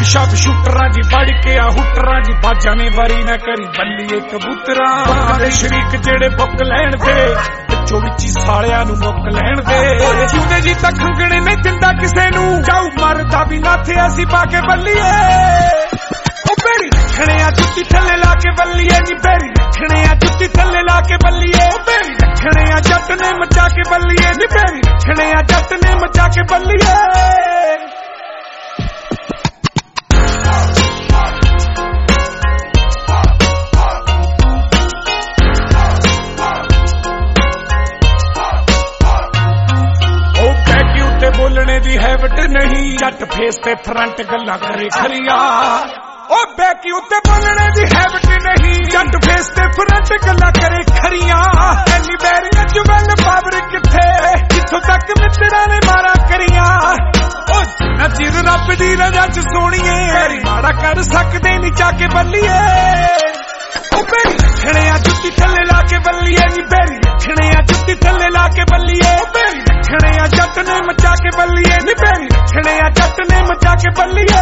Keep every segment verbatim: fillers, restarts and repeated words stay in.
shop ਸ਼ੂਟਰਾਂ ਦੀ ਵੜ ਕੇ ਆ ਹੁਟਰਾਂ ਦੀ ਬਾਜਾਂ ਨੇ ਵਾਰੀ ਨਾ ਕਰੀ ਬੱਲੀਏ ਕਬੂਤਰਾਂ ਦੇ ਸ਼ਰੀਕ ਜਿਹੜੇ ਬੁੱਕ ਲੈਣ ਦੇ ਵਿੱਚੋਂ ਵਿੱਚੀ ਸਾਲਿਆਂ ਨੂੰ ਮੁੱਕ ਲੈਣ ਦੇ ਜਿਉਂਦੇ ਜੀ ਤਾਂ ਖੰਗਣੇ ਨੇ ਦਿੰਦਾ ਕਿਸੇ ਨੂੰ ਜਾਊ ਮਰਦਾ ਵੀ ਨਾਥੇ ਅਸੀਂ ਪਾ ਕੇ ਬੱਲੀਏ ਉਹ ਬੇੜੀ ਰੱਖਣੇ ਆ ਜੁੱਤੀ ਥੱਲੇ ਲਾ ਕੇ ਬੱਲੀਏ ਨੀ ਬੇੜੀ ਰੱਖਣੇ ਆ ਜੁੱਤੀ ਥੱਲੇ ਲਾ ਕੇ ਬੱਲੀਏ ਉਹ ਬੇੜੀ ਰੱਖਣੇ ਆ ਜੱਟ ਨੇ ਮਚਾ ਕੇ ਬੱਲੀਏ ਨੀ ਬੇੜੀ ਰੱਖਣੇ ਆ ਜੱਟ ਨੇ ਮਚਾ ਕੇ ਬੱਲੀਏ बोलने दी हैबिट नहीं जट फेस ते फ्रंट गल्ला करे खरिया ओ बैकी उत्ते बोलने दी हैबिट नहीं जट फेस ते फ्रंट गल्ला करे खरिया एनी बैरियां जुगल पावर किथे किथों तक मित्रा ने मारा करिया ओ नजीर रब दी रजा च सोणीए माड़ा कर सकदे नी चाके बल्लीए ओ बेरी रखणे आ जुत्ती थल्ले ला के बल्लीए नी बेरी रखणे आ जुत्ती थल्ले ला के बल्लीए ओ बेरी रखणे आ जट ने मचा के बल्लीए नी बेरी रखणे आ जट ने मचा के बल्लीए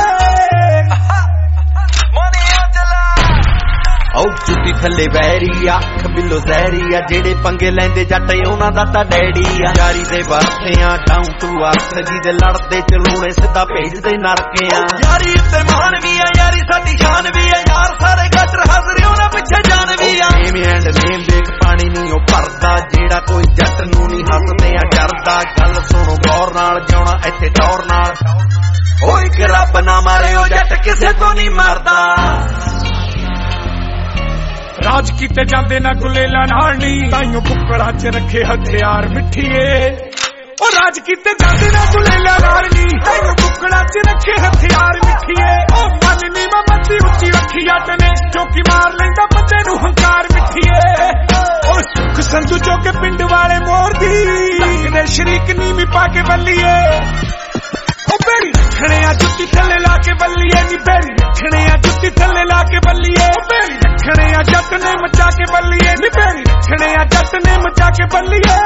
ओ जुत्ती थल्ले वैरी अख बिलो जहरी आ जेड़े पंगे लैंदे जट उन्हां दा तां डैडी आ यारी दे बाथे आ डाउन टू अर्थ जी दे लड़दे चलूणे सिद्धा भेजदे नरके आ यारी उत्ते मान भी आ यारी साडी शान भी आ यार सारे गटर हाज़र उन्हां पिछे जान भी आ नेम एंड नेम देख पानी नहीं ओ भरदा जेड़ा कोई जट नूं नहीं हसदे आ डरदा गल सुनो गौर नाल जिउणा इत्थे टौर नाल ओ इक रब ना मारे ओ जट किसे तो नहीं मरदा राज कीते जांदे ना गुलेला नाल नी ताइयों कुकड़ा च रखे हथियार मिठिए ओ राज कीते जांदे ना गुलेला नाल नी ताइयों कुकड़ा च रखे हथियार मिठिए ओ मन नी ममती उच्ची रखी जट ने चौकी मार लैंदा बंदे नूं हंकार मिठिए ओ सुख संधू चौके पिंड वाले मोर दी लगदे शरीक नी भी पा के बल्लीए ओ बेरी रखणे आ जुत्ती थल्ले ला के बल्लीए नी बेरी रखणे आ जुत्ती थल्ले ला के बल्लीए ओ बेरी रखणे आ जट ने मचा के बल्लीए नी बेरी रखणे आ जट ने मचा के बल्लीए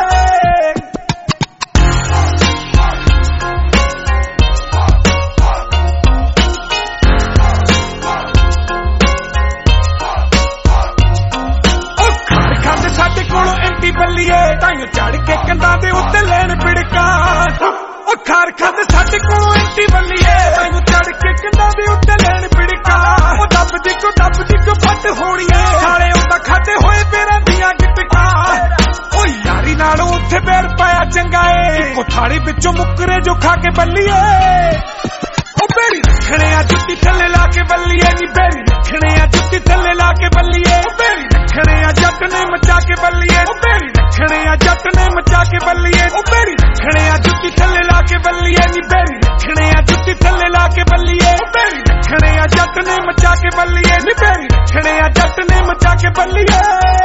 साडे कोलों एंटी बल्लीए ताइयों चढ़ के कंधां दे उत्ते लैण पिड़का ओ खार खाते साडे कोलों एंटी बल्लीए ताइयों चढ़ के कंधां दे उत्ते लैण पिड़का ओ दब दी को दब दी को फट होनी है सारे उंदा खाते होए पेरां दियां गिटका ओ यारी नाल उत्थे पैर पाया चंगा ए इको थाली विचों मुकरे जो खा के बल्लीए ओ बेरी रखणे आ जुत्ती थल्ले ला के बल्लीए नी बेरी रखणे आ जुत्ती थल्ले ला के बल्लीए ओ बेरी रखणे आ जट ने मचा के बल्लीए ओ बेरी रखणे आ जट ने मचा के बल्लीए ओ बेरी रखणे आ जुत्ती थल्ले ला के बल्लीए नी बेरी रखणे आ जुत्ती थल्ले ला के बल्लीए ओ बेरी रखणे आ जट ने मचा के बल्लीए नी बेरी रखणे आ जट ने मचा के बल्लीए